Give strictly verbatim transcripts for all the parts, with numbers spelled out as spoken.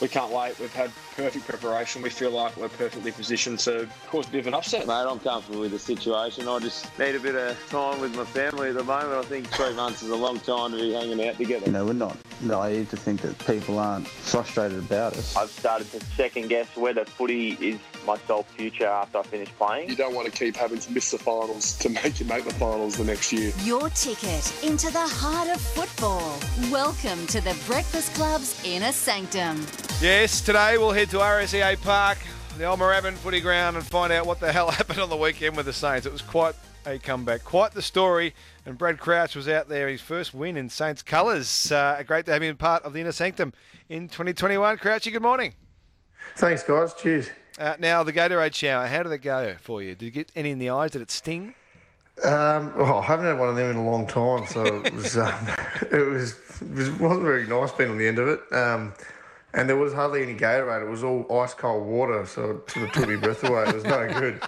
we can't wait. We've had perfect preparation. We feel like we're perfectly positioned to cause a bit of an upset. Mate, I'm comfortable with the situation. I just need a bit of time with my family at the moment. I think three months is a long time to be hanging out together. You know, we're not naive to think that people aren't frustrated about us. I've started to second guess whether footy is my sole future after I finish playing. You don't want to keep having to miss the finals to make you make the finals the next year. Your ticket into the heart of football. Welcome to the Breakfast Club's Inner Sanctum. Yes, today we'll head to R S E A Park, the old Moorabbin footy ground, and find out what the hell happened on the weekend with the Saints. It was quite a comeback, quite the story, and Brad Crouch was out there, his first win in Saints colours. Uh, great to have him part of the Inner Sanctum in twenty twenty-one. Crouchy, good morning. Thanks, guys. Cheers. Uh, now, the Gatorade shower, how did it go for you? Did you get any in the eyes? Did it sting? Um, oh, I haven't had one of them in a long time, so it was um, it was it was, wasn't very nice being on the end of it. Um, and there was hardly any Gatorade. It was all ice cold water, so it sort of took my breath away. It was no good.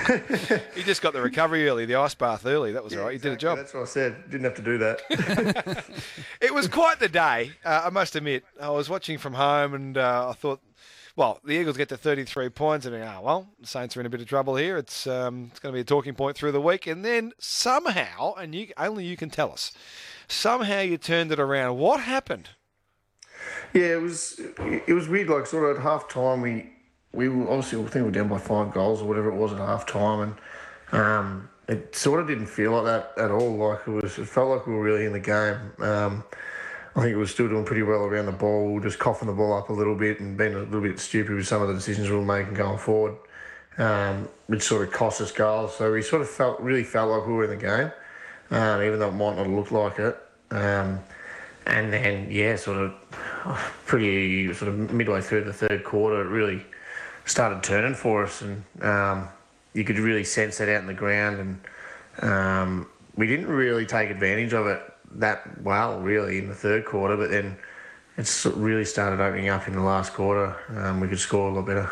You just got the recovery early, the ice bath early. That was yeah, all right. You exactly. did a job. That's what I said. Didn't have to do that. It was quite the day, uh, I must admit. I was watching from home and uh, I thought, well, the Eagles get to thirty-three points and, oh, well, the Saints are in a bit of trouble here. It's um, it's going to be a talking point through the week. And then somehow, and you only you can tell us, somehow you turned it around. What happened? Yeah, it was it was weird. Like, sort of at half time, we we were obviously, I think we were down by five goals or whatever it was at half time, and um, it sort of didn't feel like that at all. Like, it was, it felt like we were really in the game. Um, I think we were still doing pretty well around the ball. We were just coughing the ball up a little bit and being a little bit stupid with some of the decisions we were making going forward, um, which sort of cost us goals. So we sort of felt really felt like we were in the game, um, even though it might not look like it. Um, and then, yeah, sort of pretty sort of midway through the third quarter, it really started turning for us, and um, you could really sense that out in the ground, and um, we didn't really take advantage of it that well, really, in the third quarter, but then it's really started opening up in the last quarter. Um, we could score a lot better.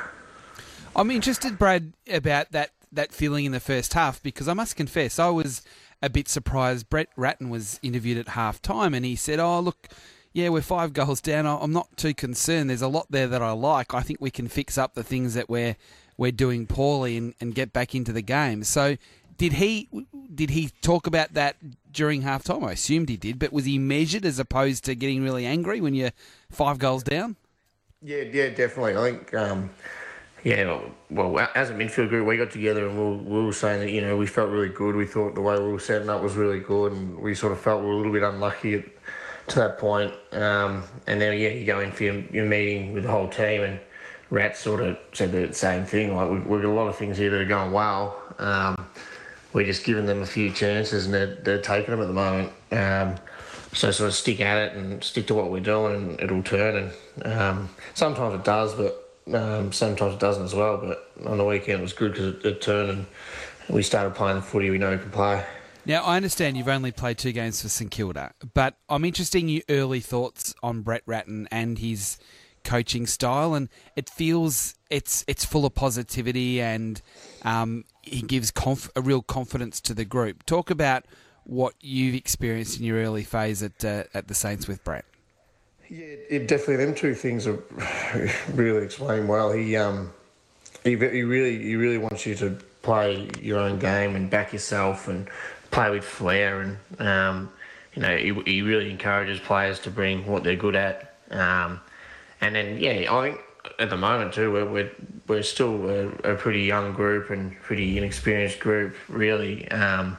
I'm interested, Brad, about that, that feeling in the first half, because I must confess, I was a bit surprised. Brett Ratton was interviewed at half-time, and he said, oh, look, yeah, we're five goals down. I'm not too concerned. There's a lot there that I like. I think we can fix up the things that we're we're doing poorly and, and get back into the game. So did he did he talk about that during half-time? I assumed he did, but was he measured as opposed to getting really angry when you're five goals down? Yeah, yeah, definitely. I think, um, yeah, well, as a midfield group, we got together and we were, we were saying that, you know, we felt really good. We thought the way we were setting up was really good, and we sort of felt we were a little bit unlucky at, to that point. Um, and then, yeah, you go in for your, your meeting with the whole team, and Rat sort of said the same thing. Like, we've, we've got a lot of things here that are going well. Um, we're just giving them a few chances, and they're, they're taking them at the moment. Um, so sort of stick at it and stick to what we're doing, and it'll turn. And um, sometimes it does, but um, sometimes it doesn't as well. But on the weekend it was good because it, it turned, and we started playing the footy we know we can play. Now, I understand you've only played two games for St Kilda, but I'm interested in your early thoughts on Brett Ratton and his coaching style, and it feels it's it's full of positivity, and um, he gives conf- a real confidence to the group. Talk about what you've experienced in your early phase at uh, at the Saints with Brett. Yeah, it definitely, them two things are really explain well. He um he, he really he really wants you to play your own game and back yourself and play with flair, and um you know he, he really encourages players to bring what they're good at. Um, and then yeah, I think at the moment too we're we're, we're still a, a pretty young group and pretty inexperienced group really. Um,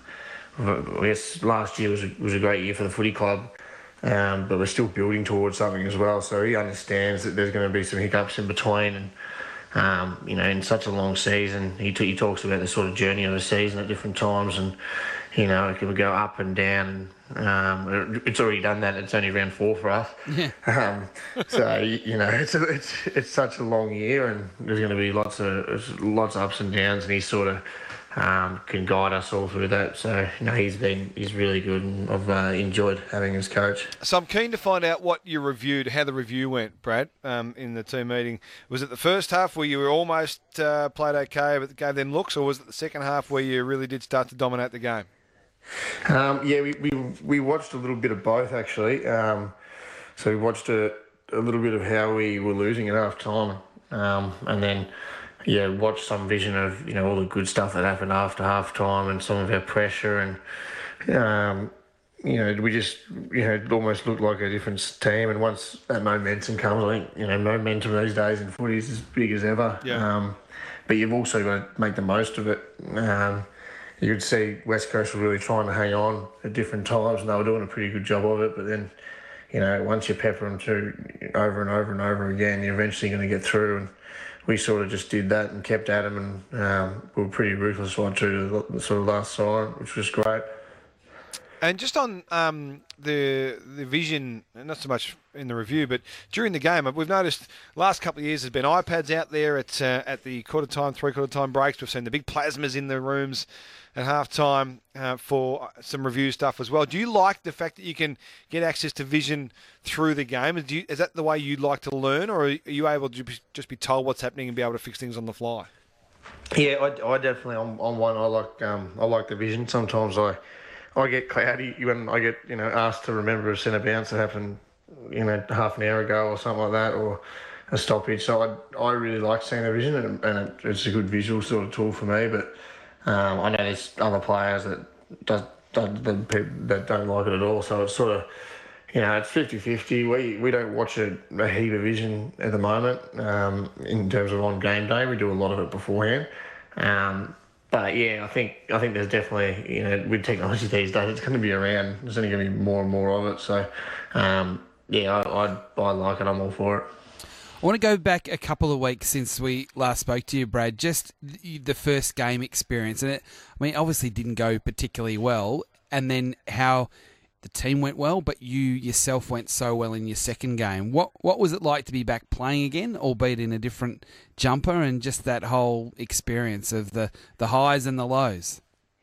I guess last year was a, was a great year for the footy club, um, but we're still building towards something as well. So he understands that there's going to be some hiccups in between, and um, you know, in such a long season, he, t- he talks about the sort of journey of a season at different times, and you know, it can go up and down. And, um, it's already done that. It's only round four for us. Yeah. Um, so you know, it's a, it's it's such a long year, and there's going to be lots of lots of ups and downs, and he sort of um, can guide us all through that. So you know, he's been he's really good, and I've uh, enjoyed having his coach. So I'm keen to find out what you reviewed, how the review went, Brad, um, in the team meeting. Was it the first half where you were almost uh, played okay, but gave them looks, or was it the second half where you really did start to dominate the game? Um, yeah, we, we we watched a little bit of both actually. Um, so we watched a, a little bit of how we were losing at half time, um, and then yeah, watched some vision of you know all the good stuff that happened after half time and some of our pressure and um, you know we just you know it almost looked like a different team. And once that momentum comes, I think you know momentum these days in footy is as big as ever. Yeah. Um, but you've also got to make the most of it. Um, you could see West Coast were really trying to hang on at different times, and they were doing a pretty good job of it. But then, you know, once you pepper them through over and over and over again, you're eventually going to get through. And we sort of just did that and kept at them, and um, we were pretty ruthless right through to the sort of last side, which was great. And just on um, the the vision, not so much in the review, but during the game, we've noticed last couple of years there's been iPads out there at uh, at the quarter time, three quarter time breaks. We've seen the big plasmas in the rooms at half time uh, for some review stuff as well. Do you like the fact that you can get access to vision through the game? Do you, is that the way you'd like to learn, or are you able to just be told what's happening and be able to fix things on the fly? Yeah, I, I definitely, I'm, I'm one, I like um, I like the vision. Sometimes I I get cloudy when I get, you know, asked to remember a centre bounce that happened, you know, half an hour ago or something like that, or a stoppage. So I I really like seeing the vision, and, and it, it's a good visual sort of tool for me. But um, I know there's other players that does, that, that, that don't like it at all. So it's sort of, you know, it's fifty-fifty. We we don't watch a, a heap of vision at the moment um, in terms of on game day. We do a lot of it beforehand. Um, But yeah, I think I think there's definitely, you know, with technology these days, it's going to be around. There's only going to be more and more of it. So, um, yeah, I, I I like it. I'm all for it. I want to go back a couple of weeks since we last spoke to you, Brad. Just the first game experience, and it, I mean, obviously didn't go particularly well, and then how the team went well, but you yourself went so well in your second game. What what was it like to be back playing again, albeit in a different jumper, and just that whole experience of the, the highs and the lows?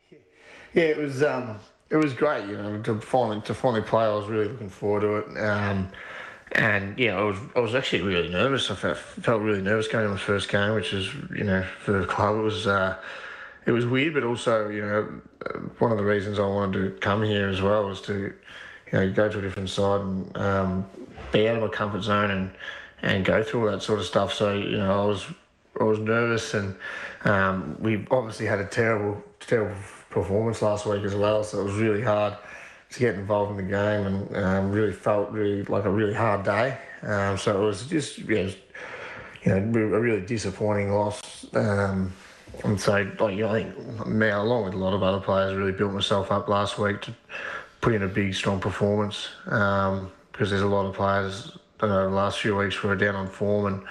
Yeah, it was um, it was great. You know, to finally to finally play, I was really looking forward to it. Um, and yeah, I was I was actually really nervous. I felt, felt really nervous going to my first game, which is, you know, for the club it was. Uh, It was weird, but also, you know, one of the reasons I wanted to come here as well was to, you know, go to a different side and um, be out of my comfort zone and, and go through all that sort of stuff. So, you know, I was I was nervous, and um, we obviously had a terrible terrible performance last week as well. So it was really hard to get involved in the game, and um, really felt really like a really hard day. Um, so it was just, yeah, it was, you know, a really disappointing loss. Um, And so, like, you know, I think me, along with a lot of other players, really built myself up last week to put in a big, strong performance. Um, because there's a lot of players, I don't know, the last few weeks were down on form, and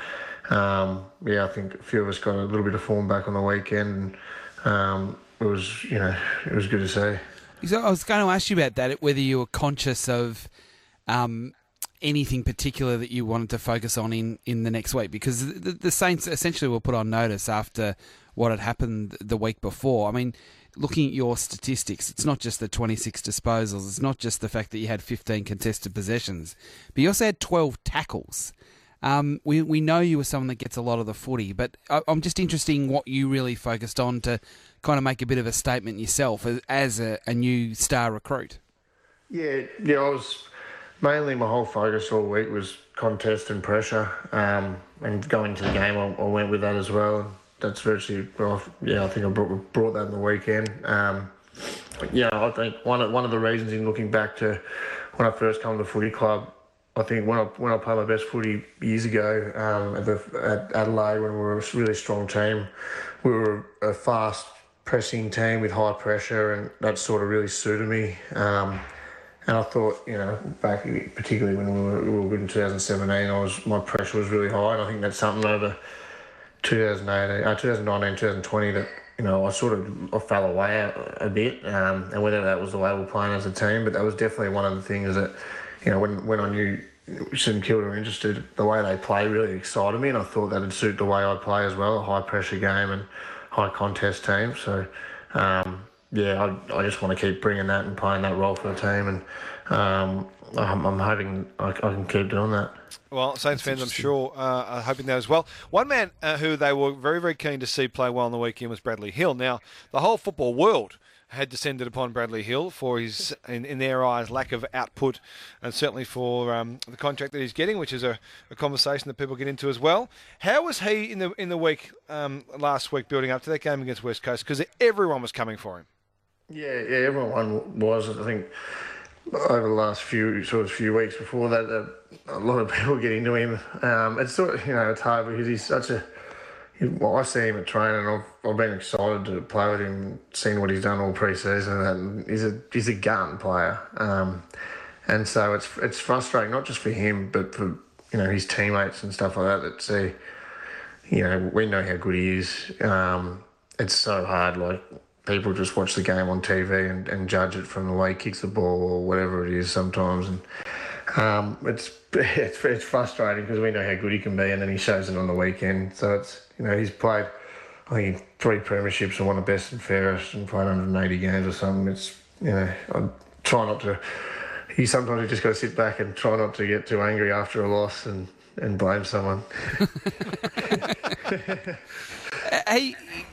um, yeah, I think a few of us got a little bit of form back on the weekend. And um, it was, you know, it was good to see. So I was going to ask you about that, whether you were conscious of um, anything particular that you wanted to focus on in, in the next week, because the, the Saints essentially were put on notice after what had happened the week before. I mean, looking at your statistics, it's not just the twenty-six disposals, it's not just the fact that you had fifteen contested possessions, but you also had twelve tackles. Um, we we know you were someone that gets a lot of the footy, but I, I'm just interested in what you really focused on to kind of make a bit of a statement yourself as, as a, a new star recruit. Yeah, yeah, I was mainly, my whole focus all week was contest and pressure, um, and going into the game, I, I went with that as well. That's virtually, well, yeah, I think I brought, brought that in the weekend. Um, yeah, I think one of, one of the reasons in looking back to when I first came to the footy club, I think when I when I played my best footy years ago um, at, the, at Adelaide, when we were a really strong team, we were a fast pressing team with high pressure, and that sort of really suited me. Um, and I thought, you know, back particularly when we were, we were good in two thousand seventeen, I was my pressure was really high, and I think that's something over two thousand eighteen, uh, twenty nineteen, twenty twenty that, you know, I sort of I fell away a, a bit, um, and whether that was the way we were playing as a team, but that was definitely one of the things that, you know, when when I knew St Kilda were interested, the way they play really excited me, and I thought that'd suit the way I play as well, a high pressure game and high contest team. So, um, yeah, I, I just want to keep bringing that and playing that role for the team, and um, I'm, I'm hoping I, I can keep doing that. Well, Saints fans, I'm sure, uh, are hoping that as well. One man uh, who they were very, very keen to see play well on the weekend was Bradley Hill. Now, the whole football world had descended upon Bradley Hill for his, in, in their eyes, lack of output, and certainly for um, the contract that he's getting, which is a, a conversation that people get into as well. How was he in the in the week um, last week building up to that game against West Coast? Because everyone was coming for him. Yeah, yeah, everyone was. I think over the last few sort of few weeks before that, that a lot of people get into him. Um, it's sort of, you know, it's hard because he's such a. Well, I see him at training, and I've, I've been excited to play with him, seeing what he's done all pre-season, and he's a he's a gun player, um, and so it's it's frustrating not just for him, but for you know his teammates and stuff like that. That see, you know, we know how good he is. Um, it's so hard, like people just watch the game on T V and, and judge it from the way he kicks the ball or whatever it is sometimes, and um, it's it's it's frustrating because we know how good he can be, and then he shows it on the weekend. So it's you know he's played, I think, three premierships and won the best and fairest and played one hundred eighty games or something. It's you know I try not to. He sometimes you just got to sit back and try not to get too angry after a loss and, and blame someone. Hey,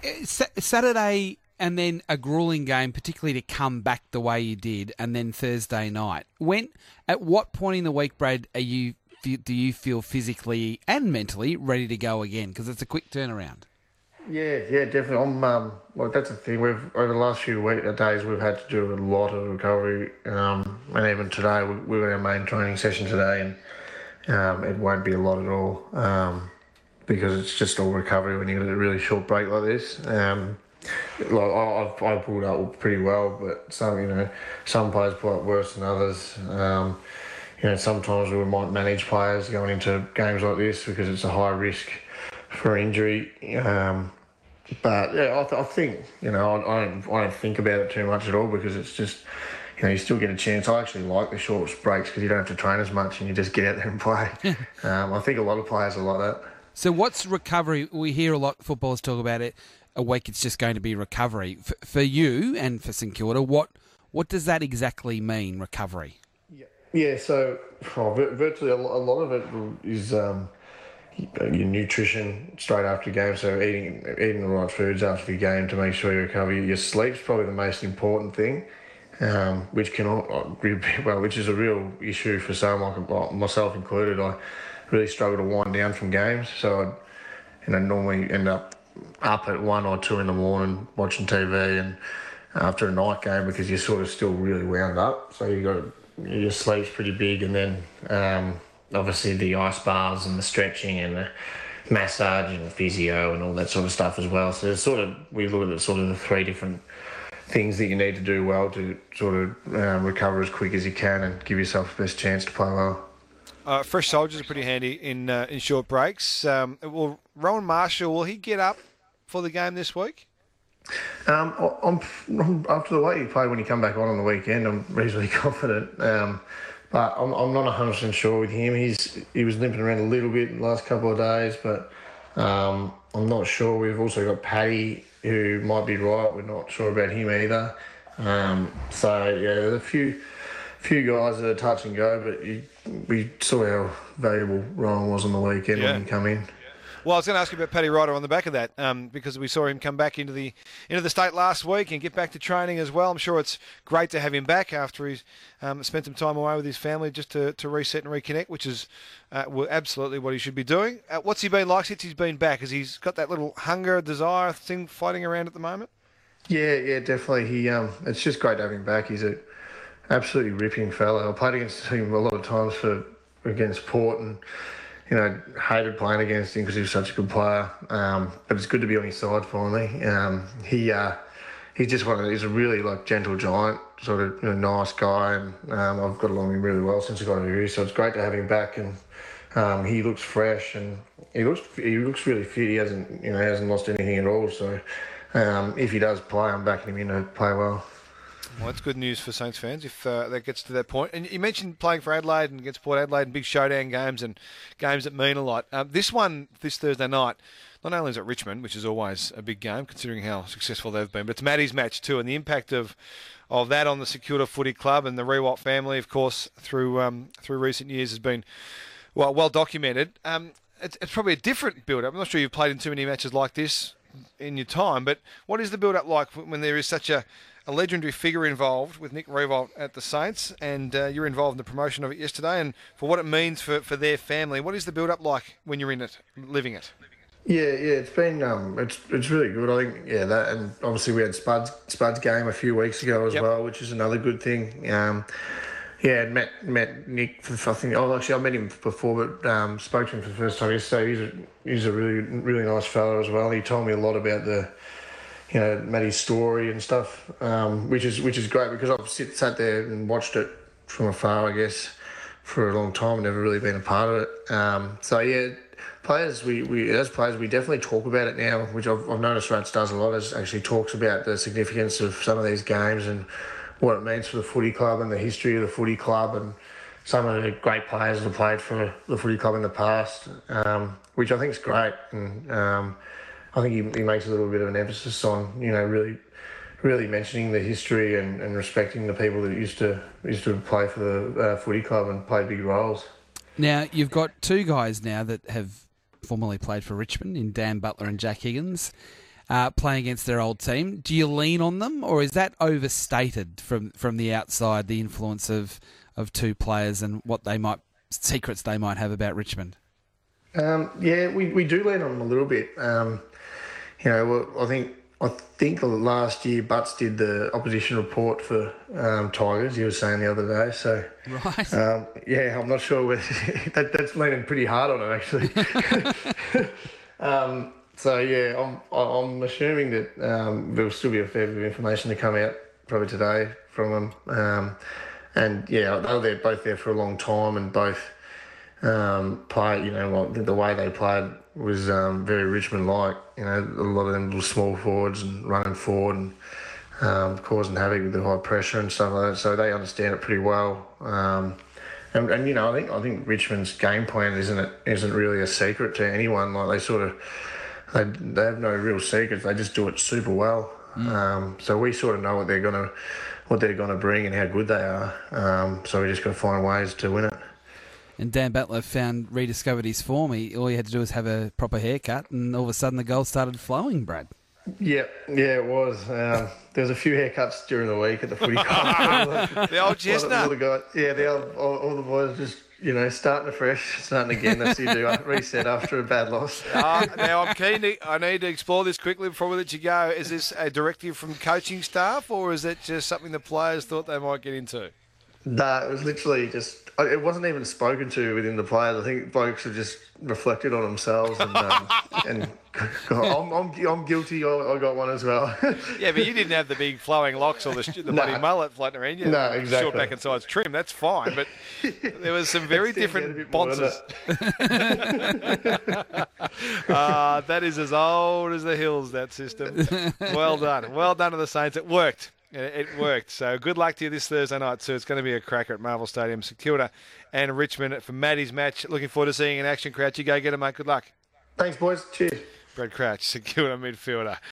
Saturday. And then a gruelling game, particularly to come back the way you did, and then Thursday night. When, at what point in the week, Brad, are you do you feel physically and mentally ready to go again? Because it's a quick turnaround. Yeah, yeah, definitely. I'm um, like that's the thing. We've over the last few week, days, we've had to do a lot of recovery, um, and even today, we, we were in our main training session today, and um, it won't be a lot at all, um, because it's just all recovery when you get a really short break like this. Um, Like I've I pulled up pretty well, but some you know some players pull up worse than others. Um, you know sometimes we might manage players going into games like this because it's a high risk for injury. Um, but yeah, I, th- I think you know I, I don't I don't think about it too much at all because it's just you know you still get a chance. I actually like the short breaks because you don't have to train as much and you just get out there and play. um, I think a lot of players are like that. So what's recovery? We hear a lot of footballers talk about it. A week it's just going to be recovery. For, for you and for St Kilda, what what does that exactly mean, recovery? Yeah, yeah so oh, virtually a lot of it is um, your nutrition straight after the game, so eating eating the right foods after the game to make sure you recover. Your sleep's probably the most important thing, um, which can well, which is a real issue for some, like myself included. I really struggle to wind down from games, so I you know, normally end up up at one or two in the morning watching T V and after a night game because you're sort of still really wound up. So you got your sleep's pretty big, and then um, obviously the ice baths and the stretching and the massage and the physio and all that sort of stuff as well. So it's sort of we look at the sort of the three different things that you need to do well to sort of um, recover as quick as you can and give yourself the best chance to play well. Uh, fresh soldiers are pretty handy in uh, in short breaks. Um, will Rowan Marshall, will he get up for the game this week? Um, I'm, I'm after the way he played when he come back on on the weekend, I'm reasonably confident. Um, but I'm, I'm not one hundred percent sure with him. He's he was limping around a little bit in the last couple of days, but um, I'm not sure. We've also got Paddy, who might be right. We're not sure about him either. Um, so yeah, there's a few few guys that are touch and go, but you, we saw how valuable Ryan was on the weekend yeah. when he come in. Well, I was going to ask you about Paddy Ryder on the back of that, um, because we saw him come back into the into the state last week and get back to training as well. I'm sure it's great to have him back after he's um, spent some time away with his family just to, to reset and reconnect, which is uh, absolutely what he should be doing. Uh, what's he been like since he's been back? Has he got that little hunger, desire thing fighting around at the moment? Yeah, yeah, definitely. He, um, it's just great to have him back. He's a absolutely ripping fellow. I played against him a lot of times for against Port and. You know, hated playing against him because he was such a good player. Um, but it's good to be on his side finally. Um, he uh, he's just one of he's a really like gentle giant, sort of you know, nice guy, and um, I've got along with him really well since I got here. So it's great to have him back, and um, he looks fresh and he looks he looks really fit. He hasn't you know hasn't lost anything at all. So um, if he does play, I'm backing him in to play well. Well, that's good news for Saints fans if uh, that gets to that point. And you mentioned playing for Adelaide and against Port Adelaide and big showdown games and games that mean a lot. Um, this one, this Thursday night, not only is it Richmond, which is always a big game considering how successful they've been, but it's Maddie's match too, and the impact of of that on the St Kilda Footy Club and the Rewalt family, of course, through um, through recent years has been well well documented. Um, it's, it's probably a different build-up. I'm not sure you've played in too many matches like this in your time, but what is the build-up like when there is such a a legendary figure involved with Nick Riewoldt at the Saints, and uh, you're involved in the promotion of it yesterday, and for what it means for, for their family. What is the build-up like when you're in it, living it? Yeah, yeah, it's been um, it's it's really good. I think yeah, that and obviously we had Spud's Spud's game a few weeks ago as Yep. well, which is another good thing. Um, yeah, and met met Nick for I think oh actually I met him before, but um, spoke to him for the first time yesterday. He's a he's a really really nice fellow as well. He told me a lot about the you know Matty's story and stuff, um, which is which is great because I've sit, sat there and watched it from afar, I guess, for a long time. Never really been a part of it. Um, so yeah. Players, we, we as players, we definitely talk about it now, which I've, I've noticed Rats does a lot, is actually talks about the significance of some of these games and what it means for the footy club and the history of the footy club and some of the great players that have played for the footy club in the past, um, which I think is great. And um, I think he, he makes a little bit of an emphasis on, you know, really really mentioning the history and, and respecting the people that used to used to play for the uh, footy club and play big roles. Now, you've got two guys now that have formerly played for Richmond in Dan Butler and Jack Higgins, uh, playing against their old team. Do you lean on them, or is that overstated from, from the outside, the influence of, of two players and what they might secrets they might have about Richmond? Um, yeah, we, we do lean on them a little bit. Um, you know, well, I think I think last year Butts did the opposition report for um, Tigers. He was saying the other day. So right, um, yeah, I'm not sure whether that, that's leaning pretty hard on it actually. um, so yeah, I'm I'm assuming that um, there'll still be a fair bit of information to come out probably today from them. Um, and yeah, they were there, both there for a long time, and both um, play. You know, like the way they played was um, very Richmond-like. You know, a lot of them were small forwards and running forward and um, causing havoc with the high pressure and stuff like that. So they understand it pretty well. Um, and, and you know, I think I think Richmond's game plan isn't it isn't really a secret to anyone. Like they sort of they they have no real secrets. They just do it super well. Mm. Um, so we sort of know what they're gonna what they're gonna bring and how good they are. Um, so we just got to find ways to win it. And Dan Butler found, rediscovered his form. He, all he had to do was have a proper haircut, and all of a sudden the goals started flowing, Brad. Yeah, yeah, it was. Um, there was a few haircuts during the week at the footy club. The old chestnut. All the guys, yeah, the old, all, all the boys just, you know, starting afresh, starting again. That's what you do, reset after a bad loss. Uh, now, I'm keen to, I need to explore this quickly before we let you go. Is this a directive from coaching staff, or is it just something the players thought they might get into? Nah, it was literally just, it wasn't even spoken to within the players. I think blokes have just reflected on themselves and, um, and I'm, I'm, I'm guilty. I, I got one as well. Yeah, but you didn't have the big flowing locks or the, the No. bloody mullet floating around you. No, exactly. Short back and sides trim, that's fine. But there was some very Still get a different bit more than bonces. uh, that is as old as the hills, that system. Well done. Well done to the Saints. It worked. It worked. So good luck to you this Thursday night, sir. It's going to be a cracker at Marvel Stadium. St Kilda and Richmond for Maddie's match. Looking forward to seeing you in action, Crouch. You go get it, mate. Good luck. Thanks, boys. Cheers. Brad Crouch, St Kilda midfielder.